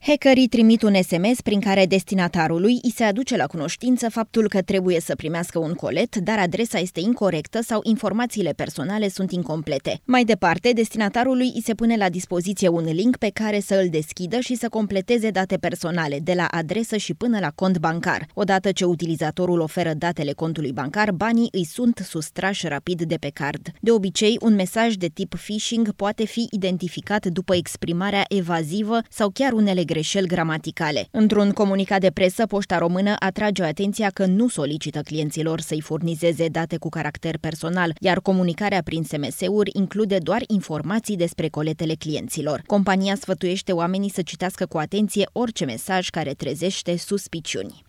Hackerii trimit un SMS prin care destinatarului îi se aduce la cunoștință faptul că trebuie să primească un colet, dar adresa este incorectă sau informațiile personale sunt incomplete. Mai departe, destinatarului îi se pune la dispoziție un link pe care să îl deschidă și să completeze date personale, de la adresă și până la cont bancar. Odată ce utilizatorul oferă datele contului bancar, banii îi sunt sustrași rapid de pe card. De obicei, un mesaj de tip phishing poate fi identificat după exprimarea evazivă sau chiar unele greșeli gramaticale. Într-un comunicat de presă, Poșta Română atrage atenția că nu solicită clienților să-i furnizeze date cu caracter personal, iar comunicarea prin SMS-uri include doar informații despre coletele clienților. Compania sfătuiește oamenii să citească cu atenție orice mesaj care trezește suspiciuni.